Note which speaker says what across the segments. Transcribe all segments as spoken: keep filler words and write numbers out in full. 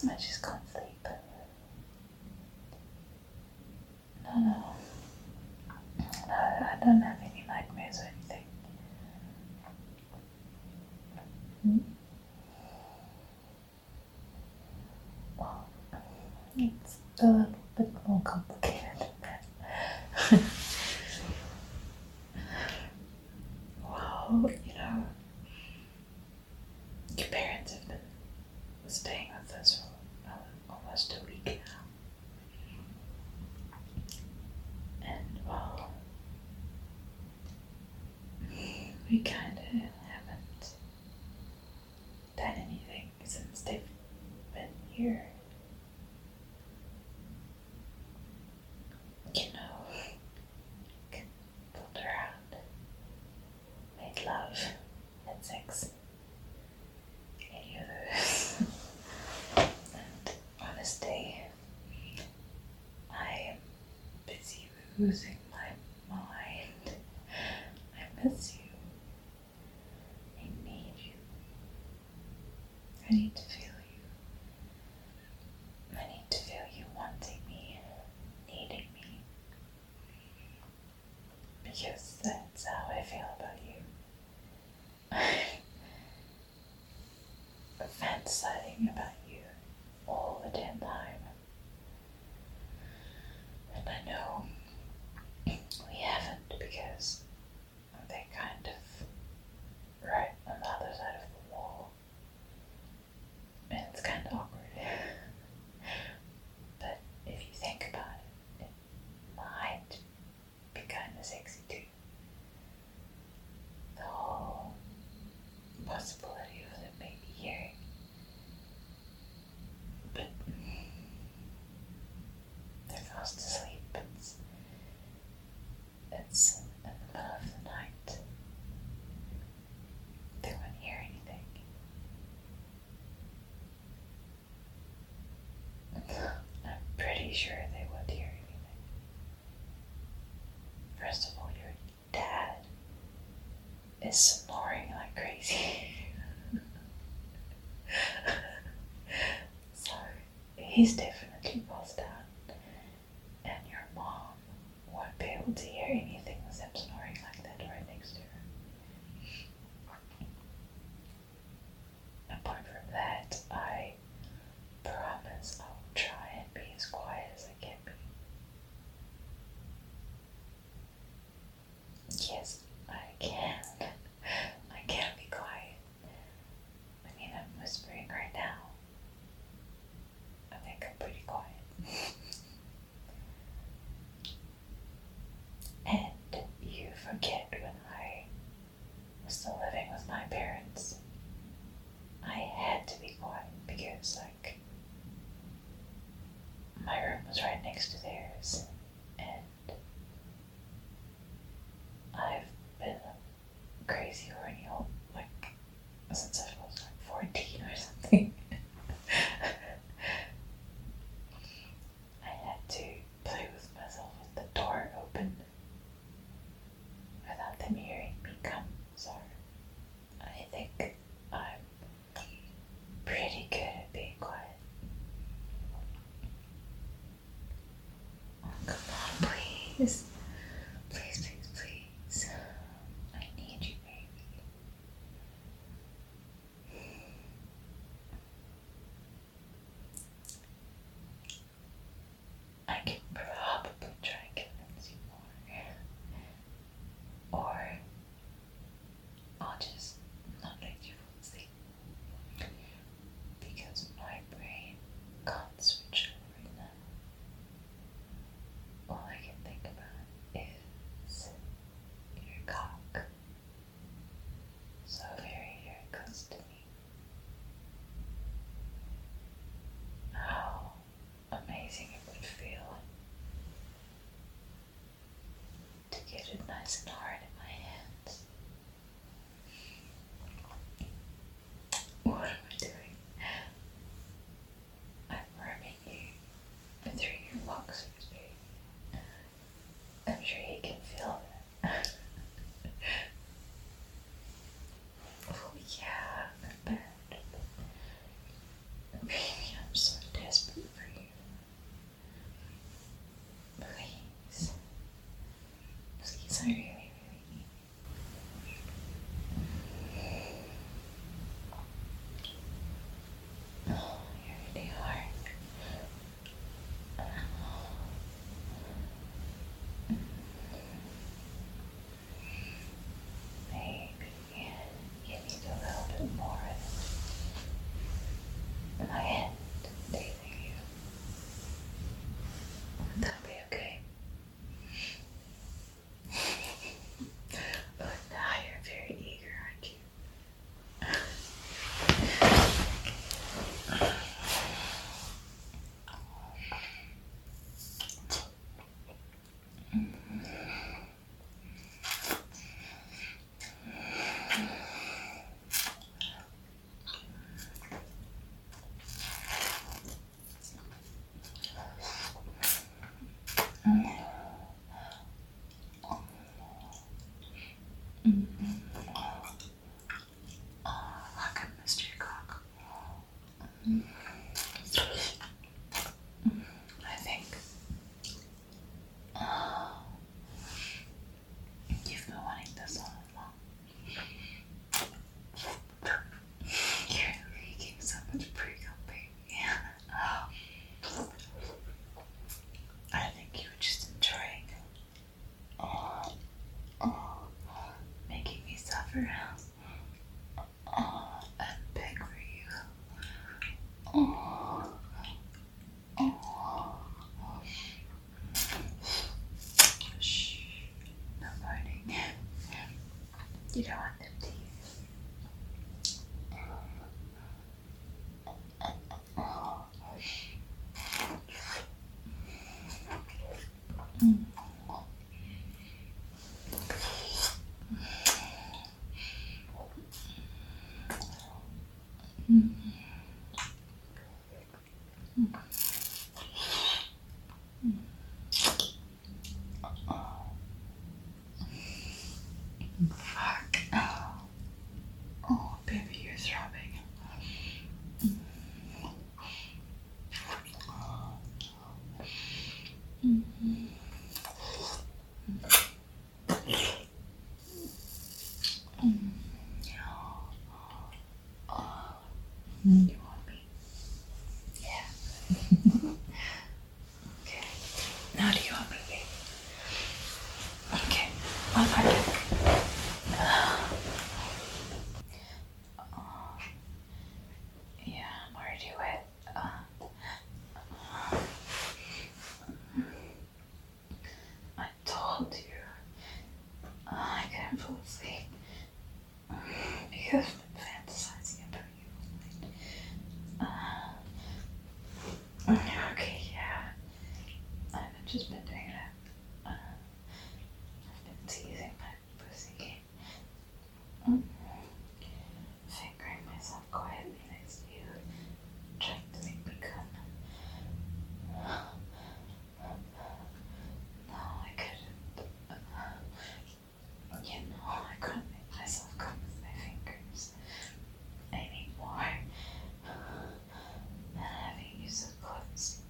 Speaker 1: I just can't sleep. No, no. No, I don't have any nightmares or anything. Hmm? Well, it's a little bit more complicated than that. Well, you know, your parents have been staying with us for almost a week now. And, well, we kind of haven't done anything since they've been here. You know, fooled around, made love, had sex, any of those. And honestly, I am busy losing my mind. I miss you. I need you. I need to feel you. I need to feel you wanting me, needing me. Because that's how I feel about you. I'm fantasizing about you all the damn time. And I know we haven't because they're kind of right on the other side of the wall. And it's kind of awkward. But if you think about it, it might be kind of sexy too. The whole possibility of them maybe hearing. But they're fast asleep. It's, it's in the middle of the night. They won't hear anything. I'm pretty sure they won't hear anything. First of all, your dad is snoring like crazy. So he's definitely passed out. And your mom won't be able to hear anything with him snoring like that right next to her. Apart from that, I promise I will try and be as quiet as I can be. Yes, I can. I can be quiet. I mean, I'm whispering right now. I think I'm pretty quiet. And you forget when I was still living with my parents, I had to be quiet because, like, my room was right next to theirs, and I've been crazy horny all, like, since I was like fourteen or something. I had to play with myself with the door open without them hearing me come, so I think I'm pretty good at being quiet. Oh, come on, please. Please, please, please. I need you, baby. I can probably try and convince you more. Or I'll just not let you fall asleep. Because my brain can't switch over now. All I can think about is your cock. So very, very close to me. How amazing it would feel to get it nice and hard in my hands. What am I doing? I'm rubbing you through your boxers, baby. I'm sure you can feel that. Oh yeah, I'm bad. Baby, I'm so Fuck. Oh, baby, you're throbbing. Mm-hmm. Mm, you want me? Yeah. Okay. Now do you want me, baby? Okay. I'll find it. Oh, yeah, I'm already wet. Uh, I told you. Uh, I couldn't fall asleep. Because I've been fantasizing about you. Uh, okay, yeah. I've just been doing that. Uh, I've been teasing my pussy. Mm. Fingering myself quietly next to you, trying to make me come. No, I couldn't. You know, I couldn't make myself come with my fingers anymore. And having you so close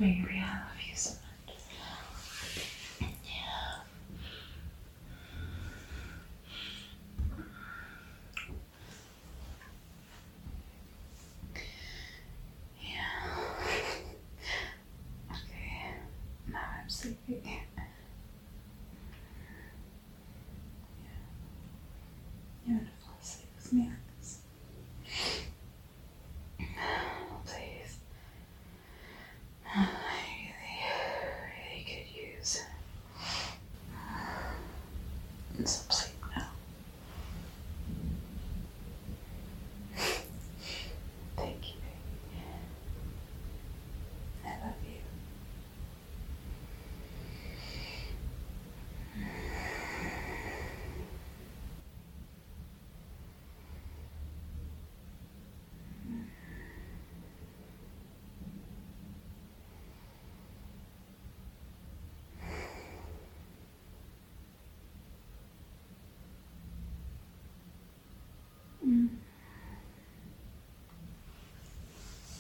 Speaker 1: baby, I love you so much. Yeah. Yeah. Okay. Now I'm sleepy. You want to fall asleep with me like this? Please. I really, really could use some sleep now. Thank you.